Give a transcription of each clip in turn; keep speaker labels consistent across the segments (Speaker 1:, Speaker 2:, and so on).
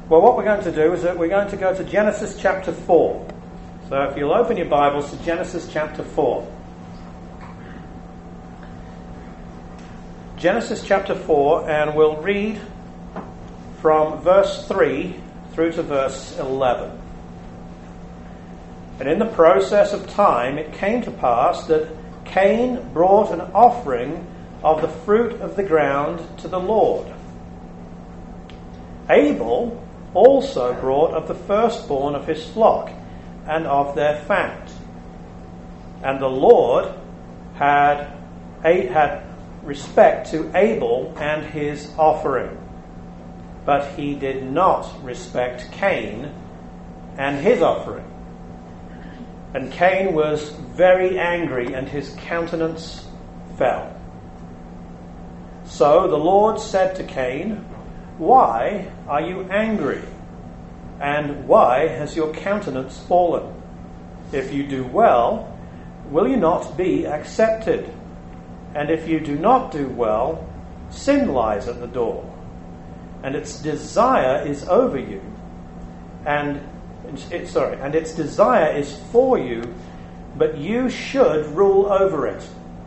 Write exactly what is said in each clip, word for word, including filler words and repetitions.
Speaker 1: Well, what we're going to do is that we're going to go to Genesis chapter four. So if you'll open your Bibles to Genesis chapter four. Genesis chapter four, and we'll read from verse three through to verse eleven. And in the process of time it came to pass that Cain brought an offering of the fruit of the ground to the Lord. Abel also brought of the firstborn of his flock and of their fat. And the Lord had, had respect to Abel and his offering, but he did not respect Cain and his offering. And Cain was very angry, and his countenance fell. So the Lord said to Cain, "Why are you angry? And why has your countenance fallen? If you do well, will you not be accepted? And if you do not do well, sin lies at the door, and its desire is over you, and it, sorry, and its desire is for you, but you should rule over it."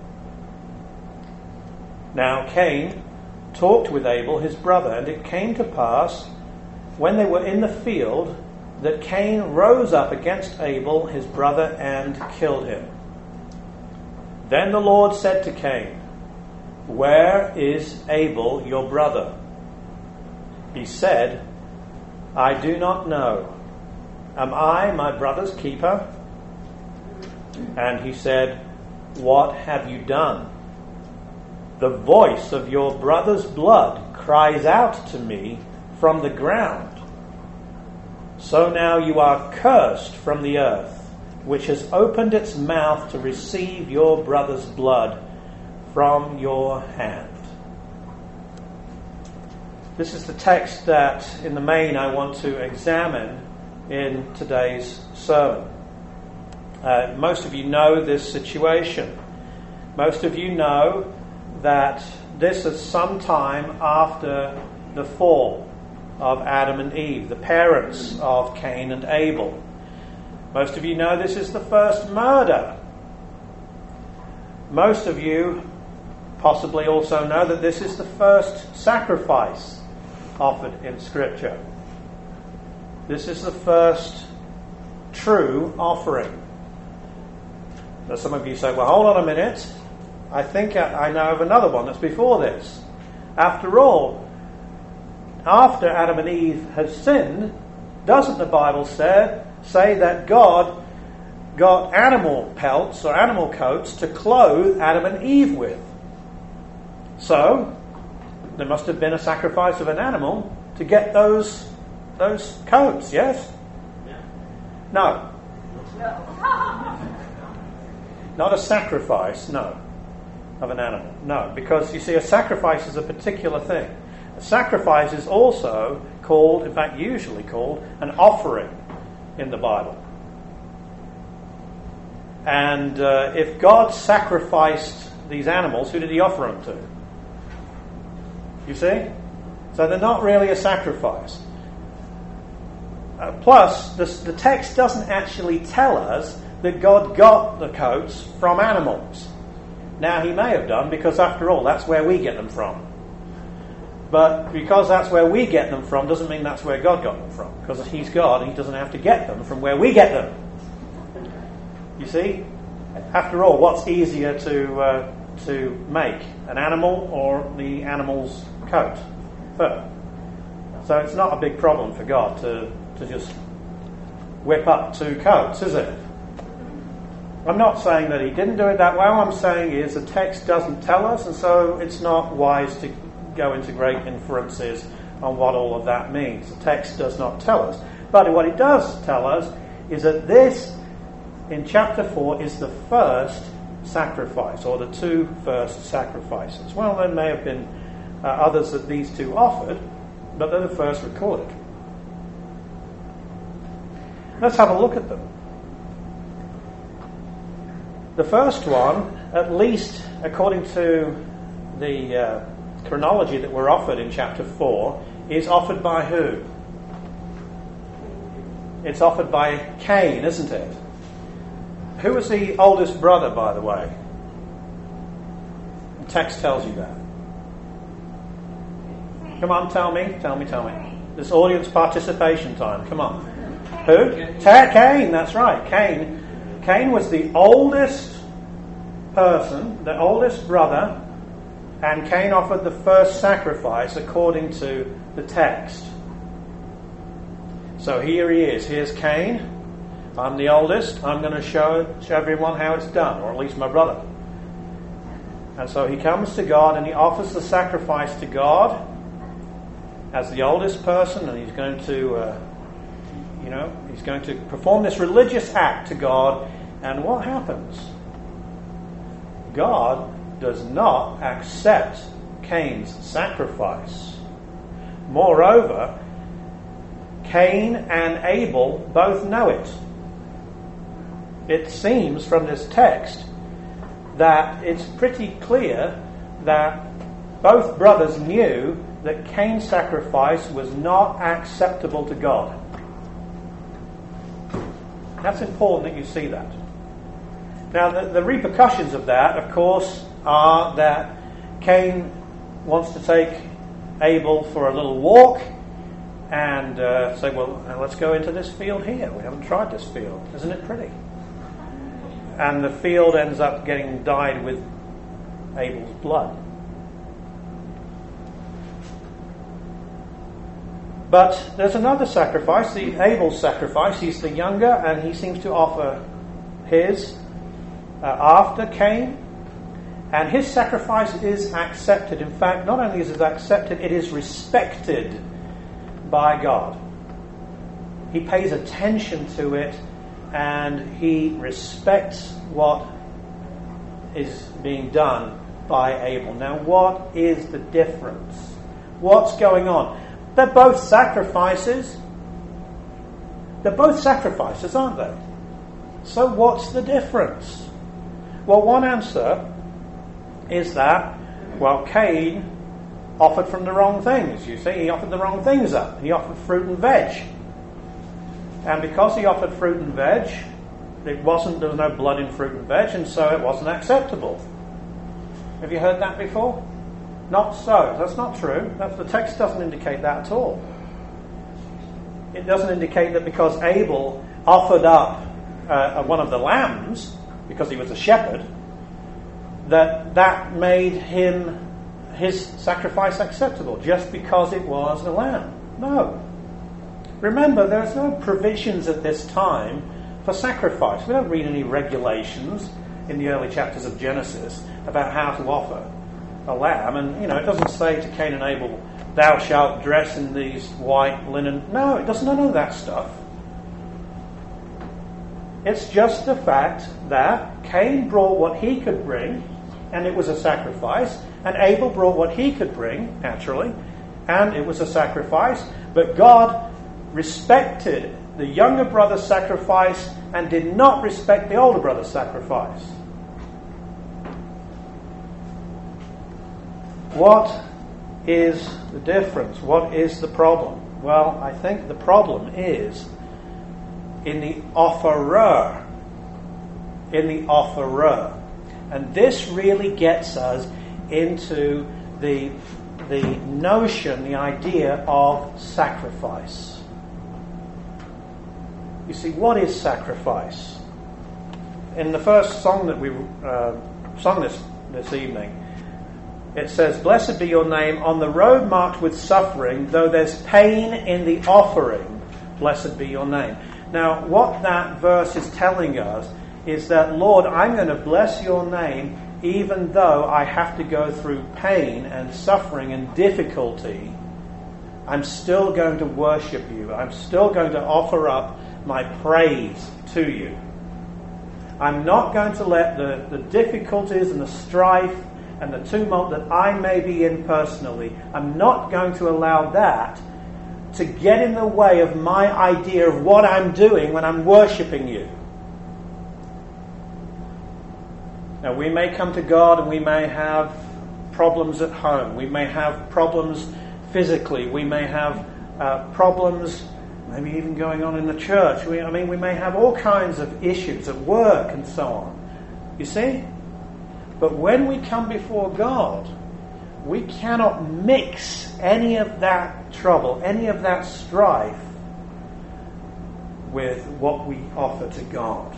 Speaker 1: Now Cain talked with Abel his brother, and it came to pass, when they were in the field, that Cain rose up against Abel his brother and killed him. Then the Lord said to Cain, "Where is Abel your brother?" He said, "I do not know. Am I my brother's keeper?" And he said, "What have you done? The voice of your brother's blood cries out to me from the ground. So now you are cursed from the earth, which has opened its mouth to receive your brother's blood from your hand." This is the text that, in the main, I want to examine in today's sermon. Uh, most of you know this situation. Most of you know that this is sometime after the fall of Adam and Eve, the parents of Cain and Abel. Most of you know this is the first murder. Most of you possibly also know that this is the first sacrifice offered in Scripture. This is the first true offering. Now some of you say, "Well, hold on a minute. I think I know of another one that's before this." After all, after Adam and Eve had sinned, doesn't the Bible say, say that God got animal pelts or animal coats to clothe Adam and Eve with? So, there must have been a sacrifice of an animal to get those those coats, yes? No. Not a sacrifice, no. Of an animal. No, because you see, a sacrifice is a particular thing. A sacrifice is also called, in fact usually called, an offering in the Bible. And uh, if God sacrificed these animals, who did he offer them to? You see? So they're not really a sacrifice. Uh, plus, the, the text doesn't actually tell us that God got the coats from animals. Now, he may have done, because after all, that's where we get them from. But because that's where we get them from doesn't mean that's where God got them from. Because he's God, and he doesn't have to get them from where we get them. You see? After all, what's easier to uh, to make? An animal or the animal's coat? Fur. So it's not a big problem for God to, to just whip up two coats, is it? I'm not saying that he didn't do it that way. All I'm saying is the text doesn't tell us, and so it's not wise to go into great inferences on what all of that means. The text does not tell us. But what it does tell us is that this, in chapter four, is the first sacrifice, or the two first sacrifices. Well, there may have been uh, others that these two offered, but they're the first recorded. Let's have a look at them. The first one, at least according to the uh, chronology that we're offered in chapter four, is offered by who? It's offered by Cain, isn't it? Who was the oldest brother, by the way? The text tells you that. Come on, tell me, tell me, tell me. This audience participation time, come on. Who? Cain, that's right. Cain. Cain was the oldest person, the oldest brother, and Cain offered the first sacrifice according to the text. So here he is. Here's Cain. I'm the oldest. I'm going to show, show everyone how it's done, or at least my brother. And so he comes to God and he offers the sacrifice to God as the oldest person, and he's going to, uh, you know, he's going to perform this religious act to God. And what happens? God does not accept Cain's sacrifice. Moreover, Cain and Abel both know it. It seems from this text that it's pretty clear that both brothers knew that Cain's sacrifice was not acceptable to God. That's important that you see that. Now, the, the repercussions of that, of course, are that Cain wants to take Abel for a little walk and uh, say, well, let's go into this field here. We haven't tried this field. Isn't it pretty? And the field ends up getting dyed with Abel's blood. But there's another sacrifice, the Abel's sacrifice. He's the younger, and he seems to offer his uh, after Cain. And his sacrifice is accepted. In fact, not only is it accepted, it is respected by God. He pays attention to it, and he respects what is being done by Abel. Now, what is the difference? What's going on? They're both sacrifices. They're both sacrifices, aren't they? So what's the difference? Well, one answer is that, well, Cain offered from the wrong things, you see. He offered the wrong things up. He offered fruit and veg. And because he offered fruit and veg, it wasn't, there was no blood in fruit and veg, and so it wasn't acceptable. Have you heard that before? Not so. That's not true. That's, the text doesn't indicate that at all. It doesn't indicate that because Abel offered up uh, one of the lambs, because he was a shepherd, that that made him his sacrifice acceptable, just because it was a lamb. No. Remember, there's no provisions at this time for sacrifice. We don't read any regulations in the early chapters of Genesis about how to offer a lamb. And, you know, it doesn't say to Cain and Abel, thou shalt dress in these white linen. No, it doesn't know that stuff. It's just the fact that Cain brought what he could bring, and it was a sacrifice, and Abel brought what he could bring, naturally, and it was a sacrifice. But God respected the younger brother's sacrifice and did not respect the older brother's sacrifice. What is the difference? What is the problem? Well, I think the problem is in the offerer. In the offerer. And this really gets us into the, the notion, the idea of sacrifice. You see, what is sacrifice? In the first song that we uh, sung this, this evening, it says, blessed be your name on the road marked with suffering, though there's pain in the offering, blessed be your name. Now, what that verse is telling us is that, Lord, I'm going to bless your name even though I have to go through pain and suffering and difficulty. I'm still going to worship you. I'm still going to offer up my praise to you. I'm not going to let the, the difficulties and the strife and the tumult that I may be in personally, I'm not going to allow that to get in the way of my idea of what I'm doing when I'm worshipping you. Now, we may come to God and we may have problems at home. We may have problems physically. We may have uh, problems maybe even going on in the church. We, I mean, we may have all kinds of issues at work and so on. You see? But when we come before God, we cannot mix any of that trouble, any of that strife with what we offer to God.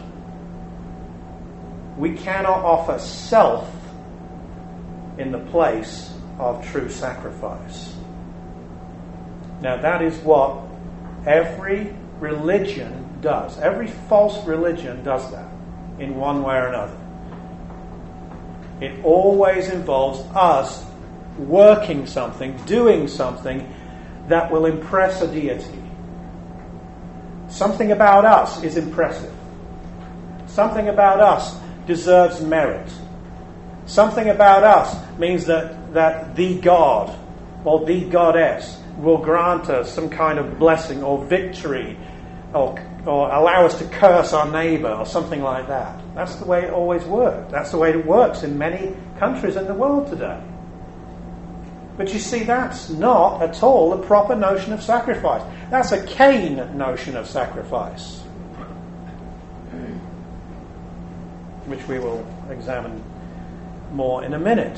Speaker 1: We cannot offer self in the place of true sacrifice. Now that is what every religion does. Every false religion does that in one way or another. It always involves us working something, doing something that will impress a deity. Something about us is impressive. Something about us deserves merit. Something about us means that, that the God or the goddess will grant us some kind of blessing or victory or, or allow us to curse our neighbour or something like that. That's the way it always works. That's the way it works in many countries in the world today. But you see, that's not at all the proper notion of sacrifice. That's a Cain notion of sacrifice, which we will examine more in a minute.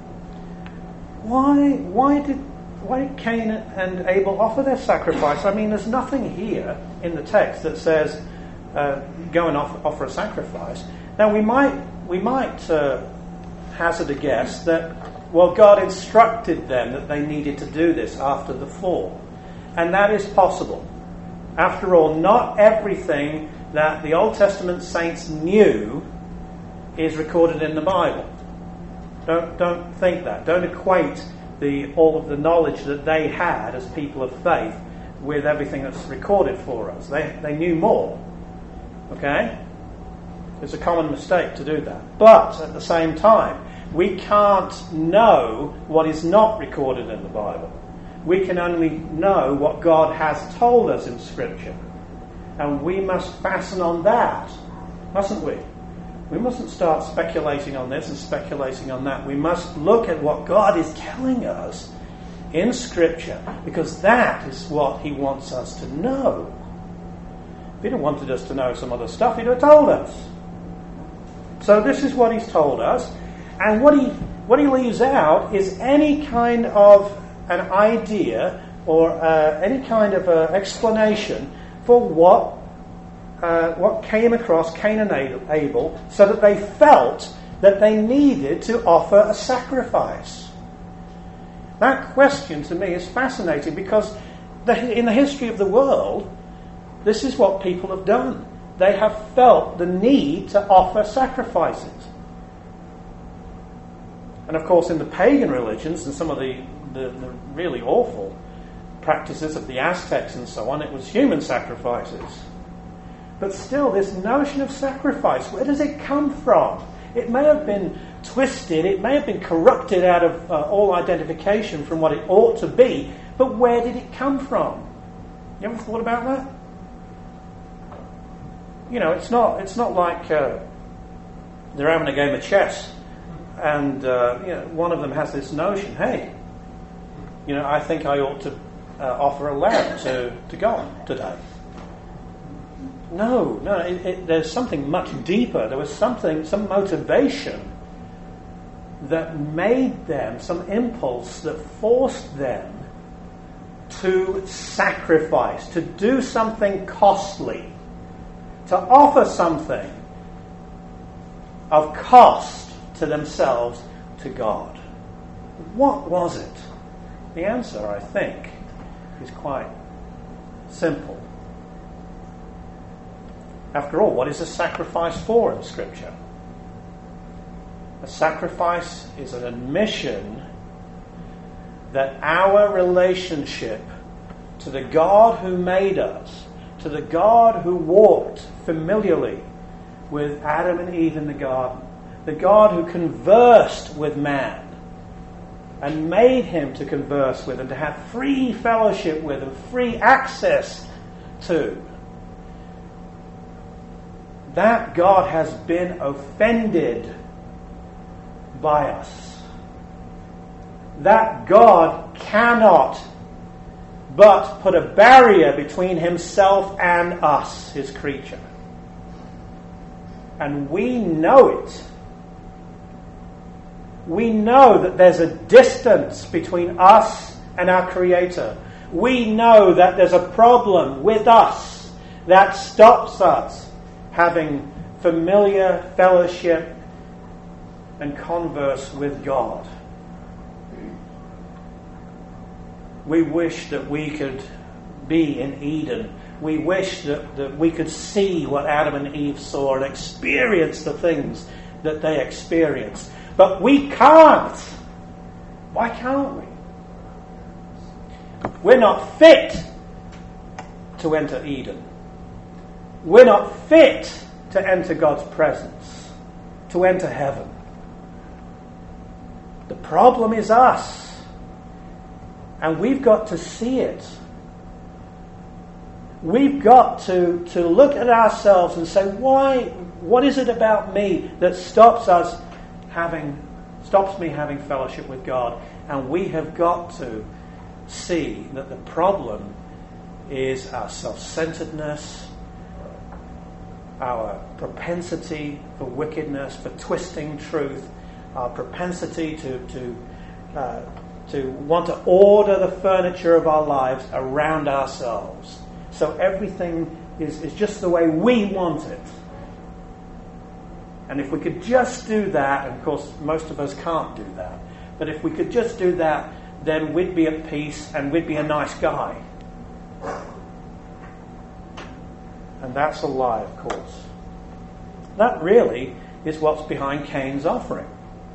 Speaker 1: Why, why did why did Cain and Abel offer their sacrifice? I mean, there's nothing here in the text that says uh, go and offer, offer a sacrifice. Now, we might we might uh, hazard a guess that, well, God instructed them that they needed to do this after the fall. And that is possible. After all, not everything that the Old Testament saints knew is recorded in the Bible. Don't don't think that. Don't equate the all of the knowledge that they had as people of faith with everything that's recorded for us. They they knew more. Okay? It's a common mistake to do that. But at the same time, we can't know what is not recorded in the Bible. We can only know what God has told us in Scripture. And we must fasten on that, mustn't we? We mustn't start speculating on this and speculating on that. We must look at what God is telling us in Scripture, because that is what He wants us to know. If He'd have wanted us to know some other stuff, He'd have told us. So this is what He's told us. And what he what he leaves out is any kind of an idea or uh, any kind of uh, explanation for what uh, what came across Cain and Abel, so that they felt that they needed to offer a sacrifice. That question to me is fascinating, because the, in the history of the world, this is what people have done. They have felt the need to offer sacrifices. And of course, in the pagan religions and some of the, the, the really awful practices of the Aztecs and so on, it was human sacrifices. But still, this notion of sacrifice, where does it come from? It may have been twisted, it may have been corrupted out of uh, all identification from what it ought to be, but where did it come from? You ever thought about that? You know, it's not it's not like uh, they're having a game of chess and uh, you know, one of them has this notion, hey, you know, I think I ought to uh, offer a lamb to, to God today. No, no, it, it, there's something much deeper. There was something, some motivation that made them, some impulse that forced them to sacrifice, to do something costly, to offer something of cost to themselves to God. What was it? The answer, I think, is quite simple. After all, what is a sacrifice for in Scripture? A sacrifice is an admission that our relationship to the God who made us, to the God who walked familiarly with Adam and Eve in the garden, the God who conversed with man and made him to converse with and to have free fellowship with and free access to, that God has been offended by us. That God cannot but put a barrier between himself and us, his creature. And we know it. We know that there's a distance between us and our Creator. We know that there's a problem with us that stops us having familiar fellowship and converse with God. We wish that we could be in Eden. We wish that, that we could see what Adam and Eve saw and experience the things that they experienced. But we can't. Why can't we? We're not fit to enter Eden. We're not fit to enter God's presence, to enter heaven. The problem is us. And we've got to see it. We've got to, to look at ourselves and say, why, what is it about me that stops us having, stops me having fellowship with God? And we have got to see that the problem is our self-centeredness, our propensity for wickedness, for twisting truth, our propensity to to uh, to want to order the furniture of our lives around ourselves. So everything is, is just the way we want it. And if we could just do that, and of course most of us can't do that, but if we could just do that, then we'd be at peace and we'd be a nice guy. And that's a lie, of course. That really is what's behind Cain's offering.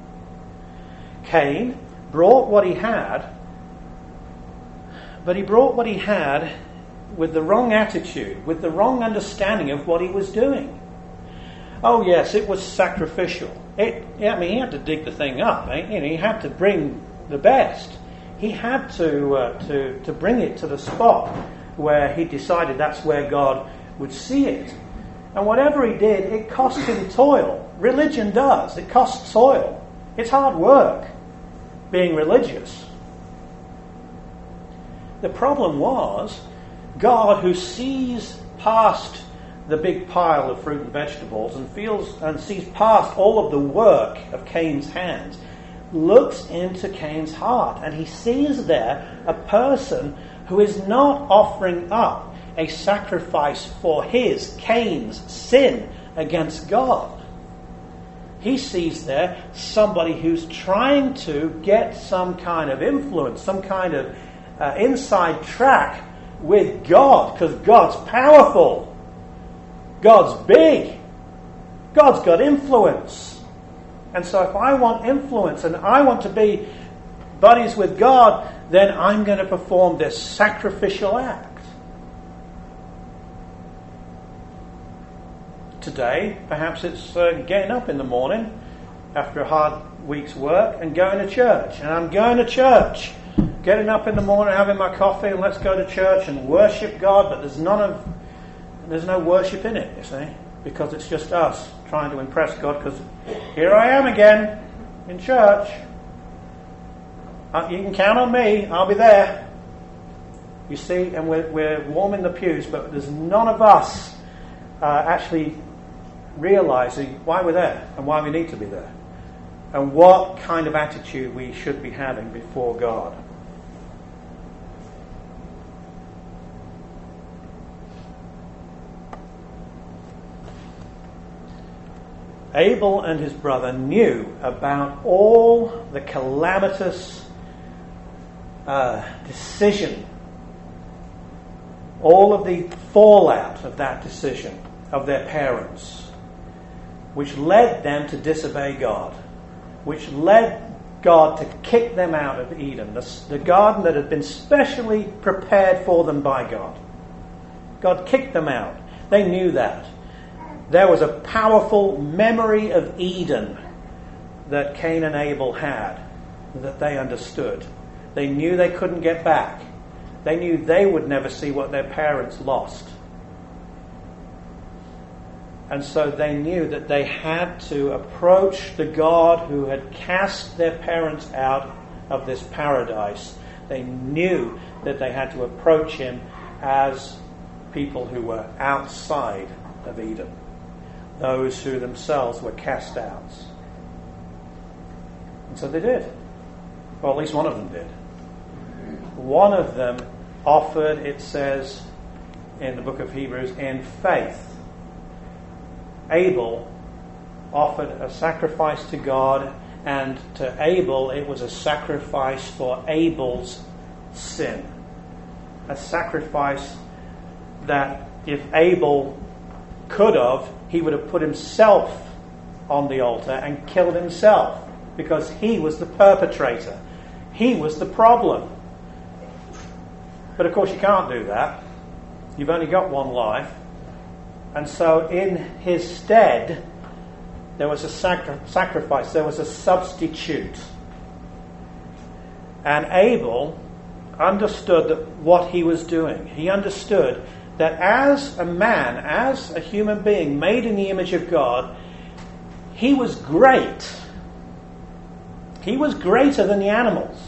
Speaker 1: Cain brought what he had, but he brought what he had with the wrong attitude, with the wrong understanding of what he was doing. Oh yes, it was sacrificial. It, I mean, he had to dig the thing up. Eh? You know, he had to bring the best. He had to uh, to to bring it to the spot where he decided that's where God would see it. And whatever he did, it cost him toil. Religion does. It costs toil. It's hard work being religious. The problem was God, who sees past the big pile of fruit and vegetables and feels and sees past all of the work of Cain's hands, looks into Cain's heart, and he sees there a person who is not offering up a sacrifice for his, Cain's, sin against God. He sees there somebody who's trying to get some kind of influence, some kind of uh, inside track with God, because God's powerful. God's big. God's got influence. And so if I want influence and I want to be buddies with God, then I'm going to perform this sacrificial act. Today, perhaps it's uh, getting up in the morning after a hard week's work and going to church. And I'm going to church. Getting up in the morning, having my coffee, and let's go to church and worship God. But there's none of, there's no worship in it, you see, because it's just us trying to impress God. Because here I am again in church. Uh, you can count on me. I'll be there. You see, and we're we're warming the pews, but there's none of us uh, actually realizing why we're there and why we need to be there, and what kind of attitude we should be having before God. Abel and his brother knew about all the calamitous uh, decision, all of the fallout of that decision of their parents, which led them to disobey God, which led God to kick them out of Eden, the, the garden that had been specially prepared for them by God. God kicked them out. They knew that. There was a powerful memory of Eden that Cain and Abel had, that they understood. They knew they couldn't get back. They knew they would never see what their parents lost. And so they knew that they had to approach the God who had cast their parents out of this paradise. They knew that they had to approach him as people who were outside of Eden, those who themselves were cast out. And so they did. Well, at least one of them did. One of them offered, it says in the book of Hebrews, in faith. Abel offered a sacrifice to God, and to Abel it was a sacrifice for Abel's sin. A sacrifice that if Abel could have, he would have put himself on the altar and killed himself, because he was the perpetrator. He was the problem. But of course you can't do that. You've only got one life. And so in his stead, there was a sacri- sacrifice, there was a substitute. And Abel understood that what he was doing. He understood that as a man, as a human being made in the image of God, he was great. He was greater than the animals.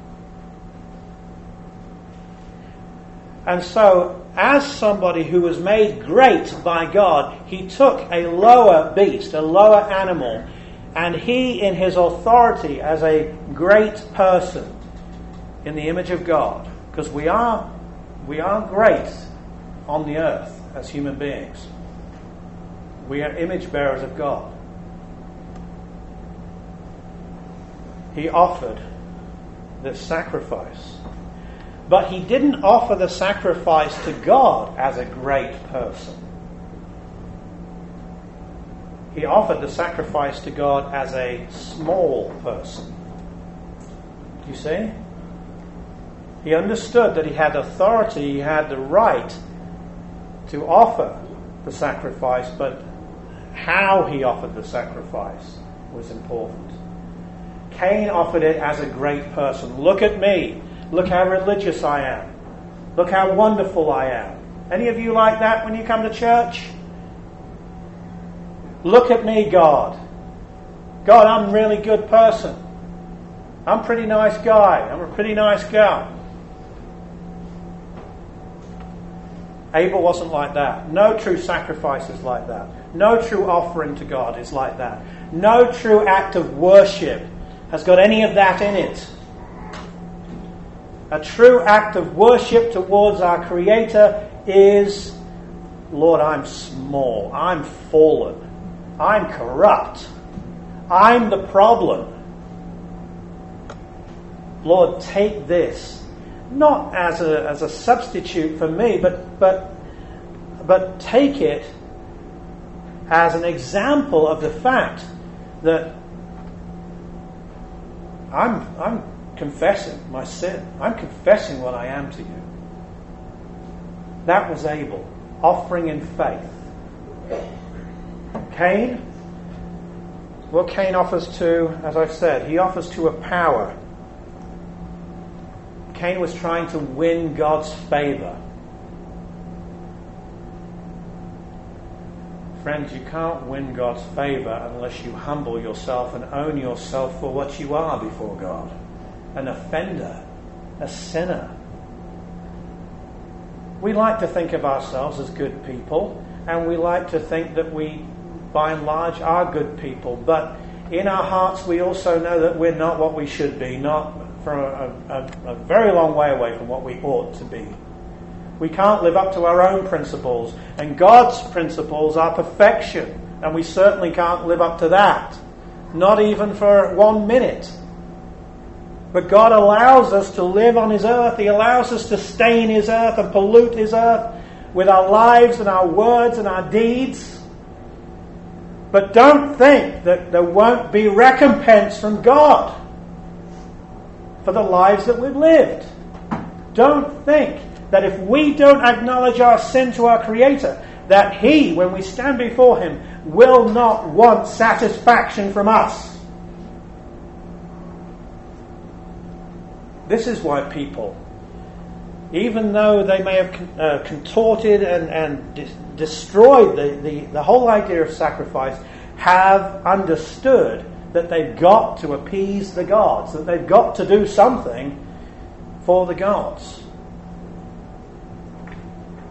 Speaker 1: And so, as somebody who was made great by God, he took a lower beast, a lower animal, and he, in his authority as a great person in the image of God, because we are, we are great on the earth as human beings. We are image bearers of God. He offered this sacrifice. But he didn't offer the sacrifice to God as a great person. He offered the sacrifice to God as a small person. Do you see? He understood that he had authority, he had the right to offer the sacrifice, but how he offered the sacrifice was important. Cain offered it as a great person. Look at me. Look how religious I am. Look how wonderful I am. Any of you like that when you come to church? Look at me, God. God, I'm a really good person. I'm a pretty nice guy. I'm a pretty nice girl. Abel wasn't like that. No true sacrifice is like that. No true offering to God is like that. No true act of worship has got any of that in it. A true act of worship towards our Creator is, Lord, I'm small, I'm fallen, I'm corrupt, I'm the problem. Lord, take this, not as a as a substitute for me, but but but take it as an example of the fact that I'm I'm confessing my sin. I'm confessing what I am to you. That was Abel, offering in faith. Cain, well, Cain offers to, as I've said, he offers to a power. Cain was trying to win God's favour. Friends, you can't win God's favour unless you humble yourself and own yourself for what you are before God. An offender, a sinner. We like to think of ourselves as good people, and we like to think that we, by and large, are good people, but in our hearts we also know that we're not what we should be, not for a, a, a very long way away from what we ought to be. We can't live up to our own principles, and God's principles are perfection, and we certainly can't live up to that, not even for one minute. But God allows us to live on His earth. He allows us to stain His earth and pollute His earth with our lives and our words and our deeds. But don't think that there won't be recompense from God for the lives that we've lived. Don't think that if we don't acknowledge our sin to our Creator, that He, when we stand before Him, will not want satisfaction from us. This is why people, even though they may have uh, contorted and, and de- destroyed the, the, the whole idea of sacrifice, have understood that they've got to appease the gods, that they've got to do something for the gods.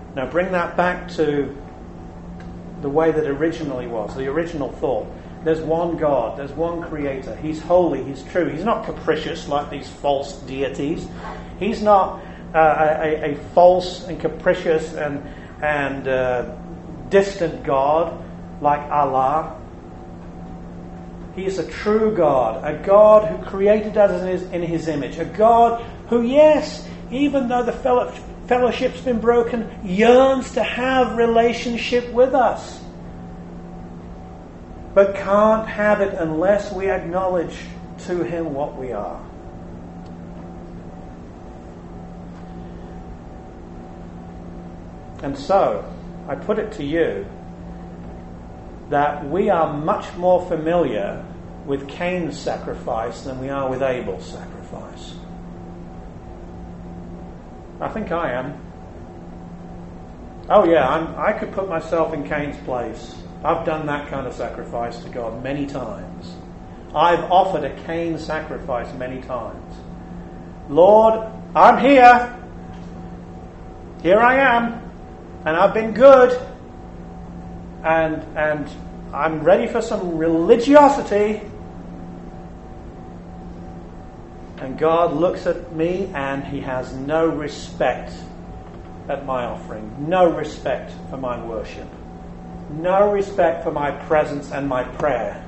Speaker 1: Now bring that back to the way that originally was, the original thought. There's one God, there's one Creator. He's holy, He's true. He's not capricious like these false deities. He's not uh, a, a false and capricious and, and uh, distant God like Allah. He is a true God, a God who created us in His, in his image, a God who, yes, even though the fellow, fellowship's been broken, yearns to have relationship with us. But can't have it unless we acknowledge to Him what we are. And so, I put it to you that we are much more familiar with Cain's sacrifice than we are with Abel's sacrifice. I think I am. Oh yeah, I'm, I could put myself in Cain's place. I've done that kind of sacrifice to God many times. I've offered a Cain sacrifice many times. Lord, I'm here. Here I am. And I've been good. And, and I'm ready for some religiosity. And God looks at me and He has no respect at my offering. No respect for my worship. No respect for my presence and my prayer.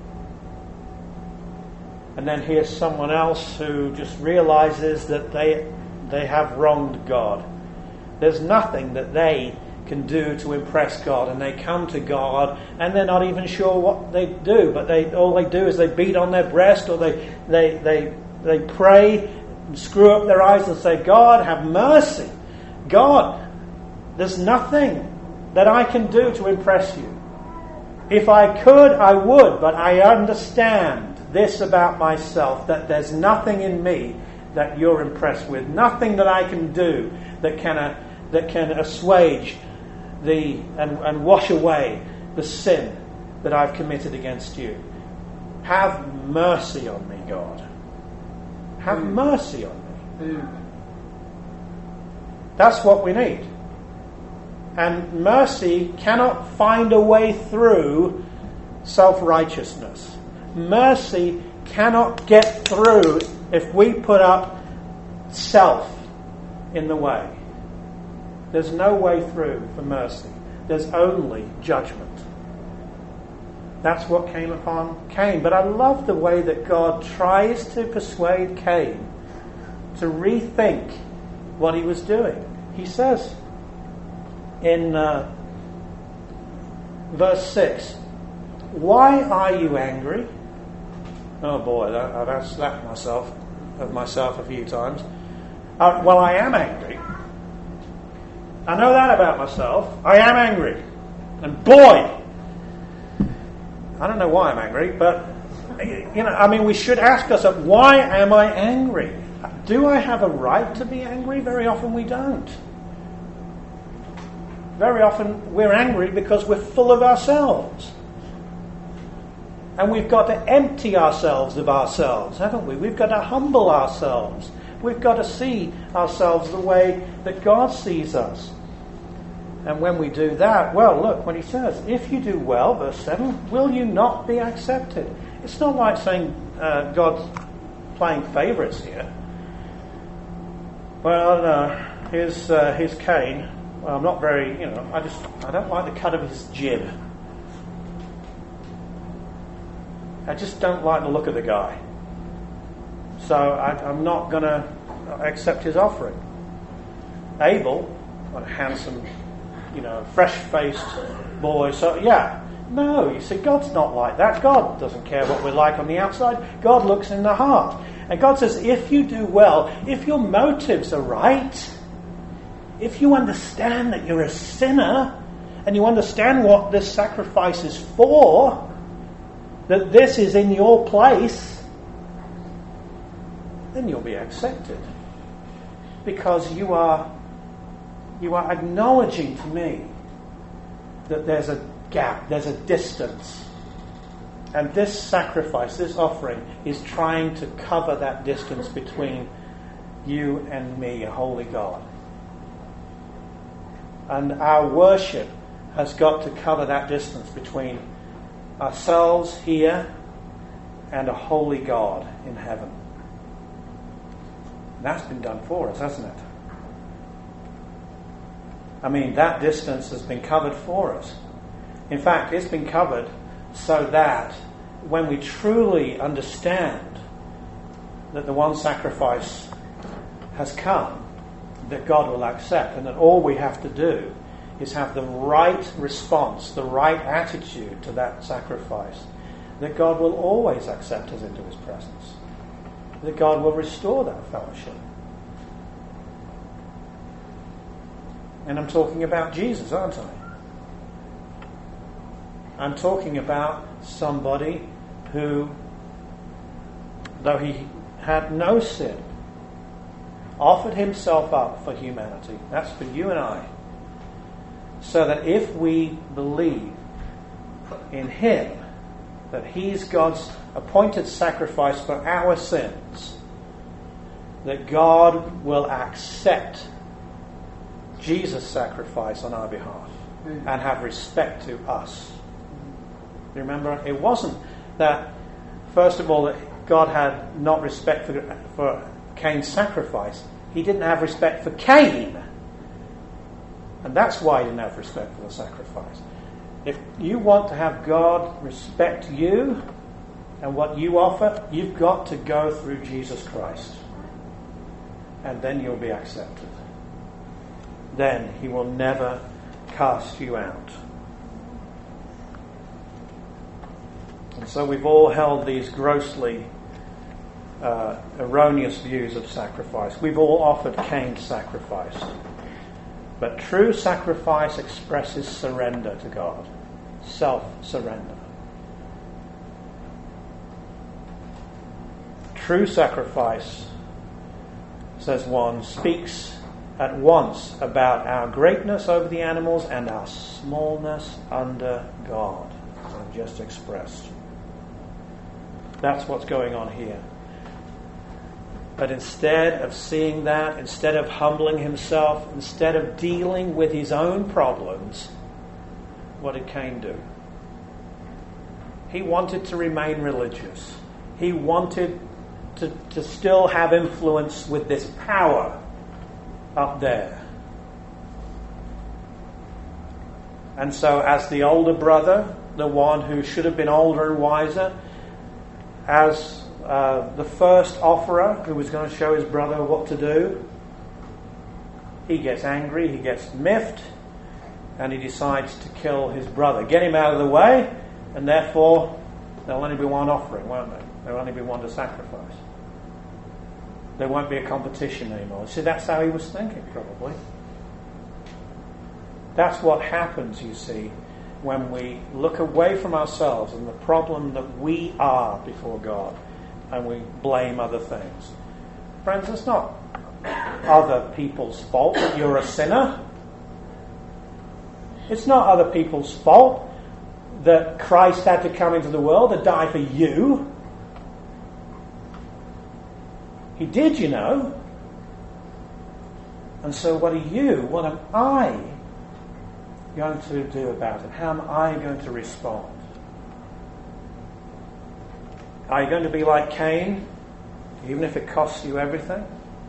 Speaker 1: And then here's someone else who just realizes that they they have wronged God. There's nothing that they can do to impress God, and they come to God and they're not even sure what they do, but they all they do is they beat on their breast, or they they they, they pray and screw up their eyes and say, God, have mercy. God, there's nothing that I can do to impress you. If I could, I would, but I understand this about myself, that there's nothing in me that you're impressed with, nothing that I can do that can uh, that can assuage the and, and wash away the sin that I've committed against you. Have mercy on me, God. Have mm. mercy on me. Mm. That's what we need. And mercy cannot find a way through self-righteousness. Mercy cannot get through if we put up self in the way. There's no way through for mercy. There's only judgment. That's what came upon Cain. But I love the way that God tries to persuade Cain to rethink what he was doing. He says in uh, verse six, why are you angry? Oh boy, that, I've slapped myself of myself a few times. Uh, well, I am angry. I know that about myself. I am angry. And boy, I don't know why I'm angry, but you know, I mean, we should ask ourselves, why am I angry? Do I have a right to be angry? Very often we don't. Very often we're angry because we're full of ourselves. And we've got to empty ourselves of ourselves, haven't we? We've got to humble ourselves. We've got to see ourselves the way that God sees us. And when we do that, well, look what he says. If you do well, verse seven, will you not be accepted? It's not like saying uh, God's playing favourites here. Well, uh, here's, uh, here's Cain. Well, I'm not very, you know, I just, I don't like the cut of his jib. I just don't like the look of the guy. So I, I'm not going to accept his offering. Abel, what a handsome, you know, fresh-faced boy. So, yeah. No, you see, God's not like that. God doesn't care what we're like on the outside. God looks in the heart. And God says, if you do well, if your motives are right, if you understand that you're a sinner, and you understand what this sacrifice is for, that this is in your place, then you'll be accepted. Because you are you are acknowledging to me that there's a gap, there's a distance. And this sacrifice, this offering, is trying to cover that distance between you and me, a holy God. And our worship has got to cover that distance between ourselves here and a holy God in heaven. And that's been done for us, hasn't it? I mean, that distance has been covered for us. In fact, it's been covered so that when we truly understand that the one sacrifice has come, that God will accept, and that all we have to do is have the right response, the right attitude to that sacrifice, that God will always accept us into his presence, that God will restore that fellowship. And I'm talking about Jesus, aren't I? I'm talking about somebody who, though he had no sin, offered himself up for humanity. That's for you and I. So that if we believe in him, that he's God's appointed sacrifice for our sins, that God will accept Jesus' sacrifice on our behalf and have respect to us. Remember, it wasn't that, first of all, that God had not respect for, for Cain's sacrifice. He didn't have respect for Cain. And that's why he didn't have respect for the sacrifice. If you want to have God respect you and what you offer, you've got to go through Jesus Christ. And then you'll be accepted. Then he will never cast you out. And so we've all held these grossly uh, erroneous views of sacrifice. We've all offered Cain's sacrifice. But true sacrifice expresses surrender to God. Self-surrender. True sacrifice, says one, speaks at once about our greatness over the animals and our smallness under God, as I've just expressed. That's what's going on here. But instead of seeing that, instead of humbling himself, instead of dealing with his own problems, what did Cain do? He wanted to remain religious. He wanted to, to still have influence with this power up there. And so as the older brother, the one who should have been older and wiser, as uh, the first offerer who was going to show his brother what to do, he gets angry, he gets miffed, and he decides to kill his brother. Get him out of the way, and therefore there'll only be one offering, won't there? There'll only be one to sacrifice. There won't be a competition anymore. See, that's how he was thinking, probably. That's what happens, you see, when we look away from ourselves and the problem that we are before God, and we blame other things. Friends, it's not other people's fault that you're a sinner. It's not other people's fault that Christ had to come into the world to die for you. He did, you know. And so what are you, what am I going to do about it? How am I going to respond? Are you going to be like Cain, even if it costs you everything?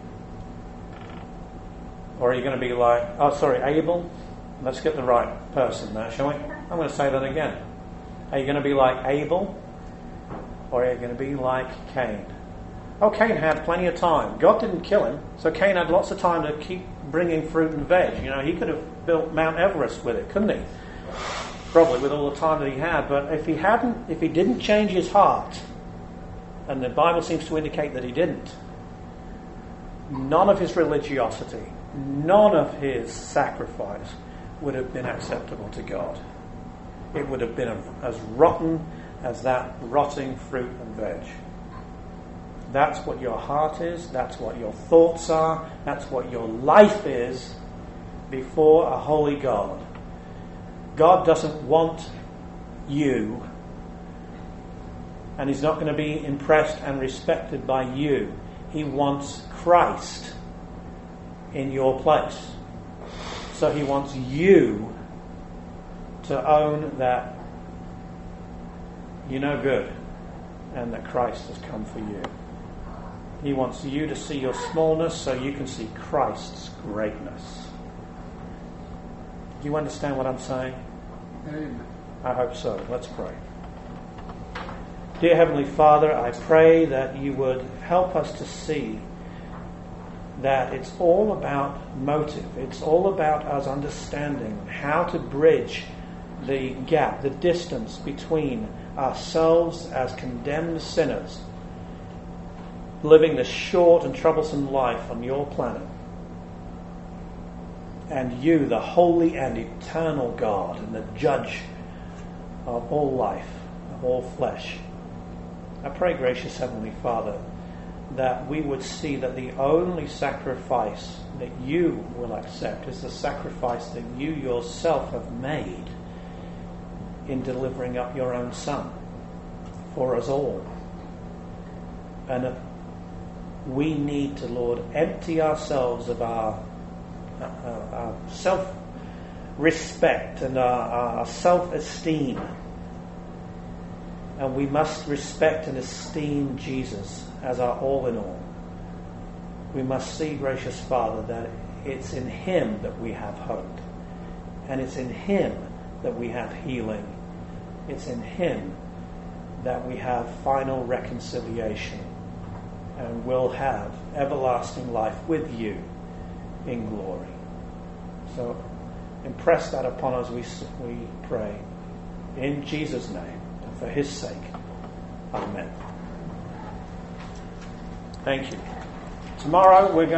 Speaker 1: Or are you going to be like, oh sorry, Abel? Let's get the right person there, shall we? I'm going to say that again. Are you going to be like Abel? Or are you going to be like Cain? Oh, Cain had plenty of time. God didn't kill him, so Cain had lots of time to keep bringing fruit and veg. You know, he could have built Mount Everest with it, couldn't he? Probably with all the time that he had. But if he hadn't, if he didn't change his heart, and the Bible seems to indicate that he didn't, none of his religiosity, none of his sacrifice would have been acceptable to God. It would have been as rotten as that rotting fruit and veg. That's what your heart is, that's what your thoughts are, that's what your life is before a holy God. God doesn't want you, and he's not going to be impressed and respected by you. He wants Christ in your place. So he wants you to own that you're no good and that Christ has come for you. He wants you to see your smallness so you can see Christ's greatness. Do you understand what I'm saying?
Speaker 2: Amen.
Speaker 1: I hope so. Let's pray. Dear Heavenly Father, I pray that you would help us to see that it's all about motive. It's all about us understanding how to bridge the gap, the distance between ourselves as condemned sinners, living this short and troublesome life on your planet, and you, the holy and eternal God and the judge of all life, of all flesh. I pray, gracious Heavenly Father, that we would see that the only sacrifice that you will accept is the sacrifice that you yourself have made in delivering up your own Son for us all. And that we need to, Lord, empty ourselves of our, uh, our self-respect and our, our self-esteem. And we must respect and esteem Jesus as our all in all. We must see, gracious Father, that it's in him that we have hope. And it's in him that we have healing. It's in him that we have final reconciliation and will have everlasting life with you in glory. So impress that upon us, we, we pray. In Jesus' name. For his sake. Amen. Thank you. Tomorrow we're going